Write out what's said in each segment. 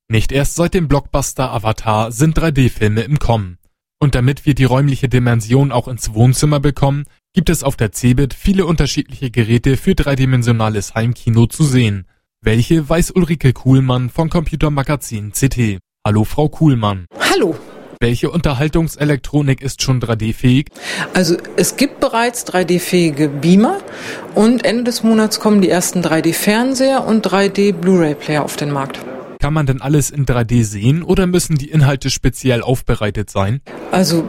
Nicht erst seit dem Blockbuster Avatar sind 3D-Filme im Kommen. Und damit wir die räumliche Dimension auch ins Wohnzimmer bekommen, gibt es auf der CeBIT viele unterschiedliche Geräte für dreidimensionales Heimkino zu sehen. Welche weiß Ulrike Kuhlmann vom Computermagazin CT. Hallo Frau Kuhlmann. Hallo. Welche Unterhaltungselektronik ist schon 3D-fähig? Also es gibt bereits 3D-fähige Beamer und Ende des Monats kommen die ersten 3D-Fernseher und 3D-Blu-ray-Player auf den Markt. Kann man denn alles in 3D sehen oder müssen die Inhalte speziell aufbereitet sein? Also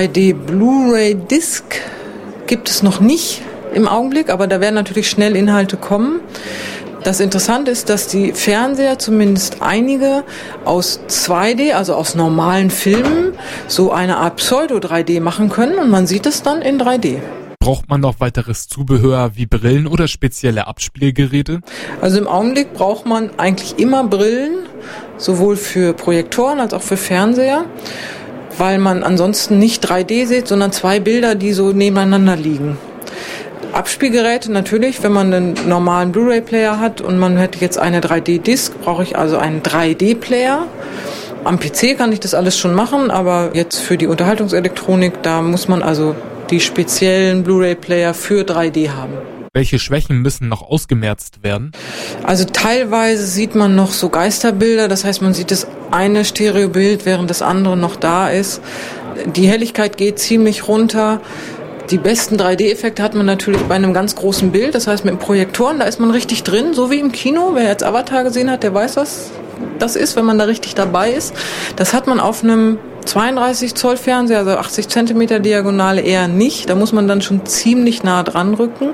3D-Blu-ray-Disc gibt es noch nicht im Augenblick, aber da werden natürlich schnell Inhalte kommen. Das Interessante ist, dass die Fernseher, zumindest einige, aus 2D, also aus normalen Filmen, so eine Art Pseudo-3D machen können und man sieht es dann in 3D. Braucht man noch weiteres Zubehör wie Brillen oder spezielle Abspielgeräte? Also im Augenblick braucht man eigentlich immer Brillen, sowohl für Projektoren als auch für Fernseher, weil man ansonsten nicht 3D sieht, sondern zwei Bilder, die so nebeneinander liegen. Abspielgeräte natürlich, wenn man einen normalen Blu-ray-Player hat und man hätte jetzt eine 3D-Disc, brauche ich also einen 3D-Player. Am PC kann ich das alles schon machen, aber jetzt für die Unterhaltungselektronik, da muss man also die speziellen Blu-ray-Player für 3D haben. Welche Schwächen müssen noch ausgemerzt werden? Also teilweise sieht man noch so Geisterbilder, das heißt, man sieht das eine Stereobild, während das andere noch da ist. Die Helligkeit geht ziemlich runter. Die besten 3D-Effekte hat man natürlich bei einem ganz großen Bild, das heißt mit dem Projektoren, da ist man richtig drin, so wie im Kino. Wer jetzt Avatar gesehen hat, der weiß, was das ist, wenn man da richtig dabei ist. Das hat man auf einem 32 Zoll Fernseher, also 80 Zentimeter Diagonale eher nicht. Da muss man dann schon ziemlich nah dran rücken.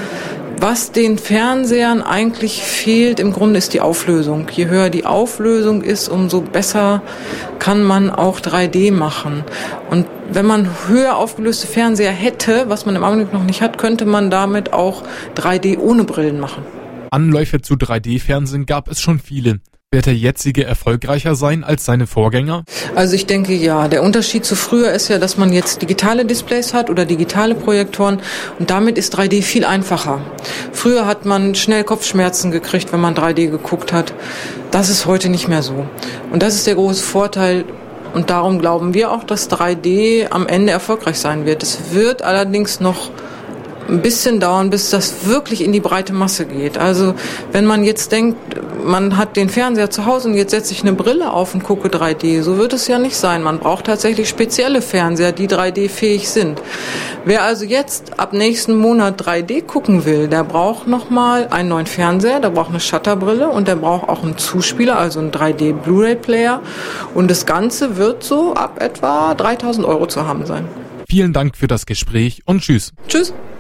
Was den Fernsehern eigentlich fehlt, im Grunde ist die Auflösung. Je höher die Auflösung ist, umso besser kann man auch 3D machen. Und wenn man höher aufgelöste Fernseher hätte, was man im Augenblick noch nicht hat, könnte man damit auch 3D ohne Brillen machen. Anläufe zu 3D-Fernsehen gab es schon viele. Wird der jetzige erfolgreicher sein als seine Vorgänger? Also ich denke ja. Der Unterschied zu früher ist ja, dass man jetzt digitale Displays hat oder digitale Projektoren und damit ist 3D viel einfacher. Früher hat man schnell Kopfschmerzen gekriegt, wenn man 3D geguckt hat. Das ist heute nicht mehr so. Und das ist der große Vorteil. Und darum glauben wir auch, dass 3D am Ende erfolgreich sein wird. Es wird allerdings noch ein bisschen dauern, bis das wirklich in die breite Masse geht. Also wenn man jetzt denkt, man hat den Fernseher zu Hause und jetzt setze ich eine Brille auf und gucke 3D, so wird es ja nicht sein. Man braucht tatsächlich spezielle Fernseher, die 3D-fähig sind. Wer also jetzt ab nächsten Monat 3D gucken will, der braucht nochmal einen neuen Fernseher, der braucht eine Shutterbrille und der braucht auch einen Zuspieler, also einen 3D-Blu-ray-Player. Und das Ganze wird so ab etwa 3.000 € zu haben sein. Vielen Dank für das Gespräch und tschüss. Tschüss.